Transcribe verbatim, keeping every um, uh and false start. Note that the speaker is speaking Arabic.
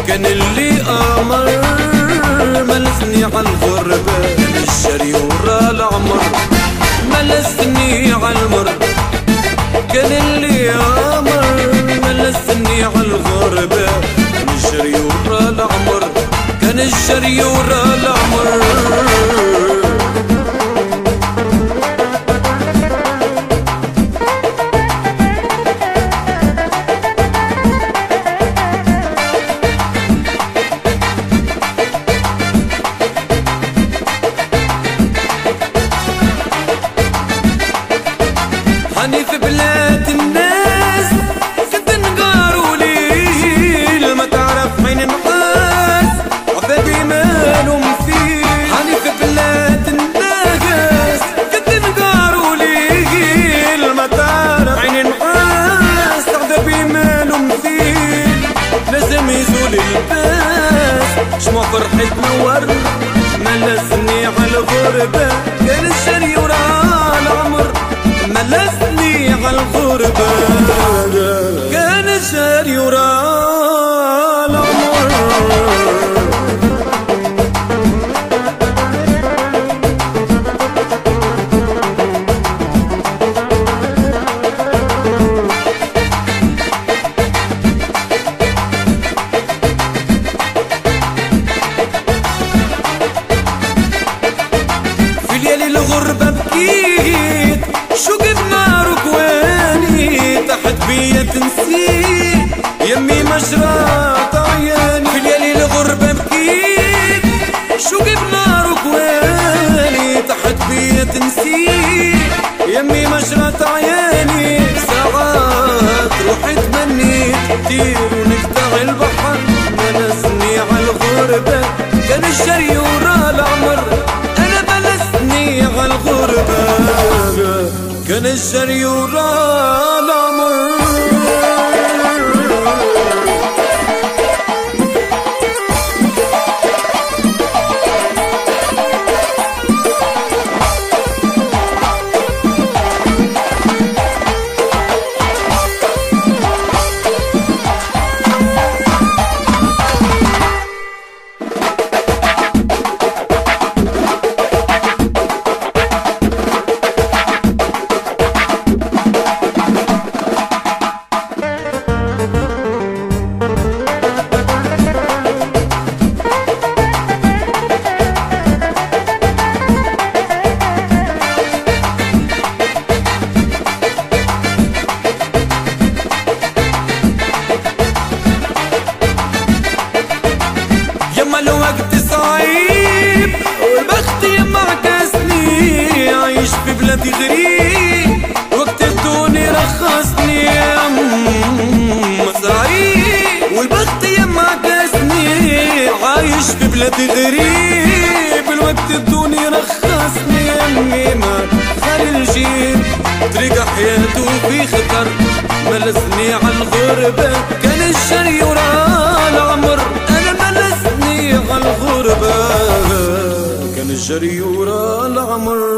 كان اللي امر ملسني عالغربة، كان الشري ورا العمر ملسني عالمر، كان اللي امر ملسني عالغربة، كان الشري ورا العمر، كان الشري ورا العمر. هاني في بلاد الناس كنت نقاروا ليل، ما تعرف حين نحاس عبادي مالهم فيه. هاني في بلاد الناس كنت نقاروا ليل، ما تعرف حين نحاس عبادي مالهم فيه. لازم يزول الباس شمع فرحي تنور ملسني عالغربة، كان الشري ورا العمر ملسني عالغربة، كان الشري ورا العمر. في ليالي الغربة بكيت شوقي بنار وكواني، تحت بيا تنسيت يمي مجرات عياني. في ليالي الغربة بكيت شوقي بنار وكواني، تحت بيا تنسيت يمي مجرات عياني. ساعات روحي تمنيت كتير ونقطع البحر ملسني عالغربة، كان الشري ورا العمر انا ملسني عالغربة، كان الشري ورا العمر. الوقت صعيب والبخت معكسني، عايش في بلادي غريب وقت الدنيا رخصني. صعيب والبخت معكسني، عايش في بلادي غريب الوقت الدنيا رخصني. يمي ما خلي الجيب طريق حياته في خطر ملسني عالغربة، كان الشري ورا العمر عالغربة، كان الشري ورا العمر.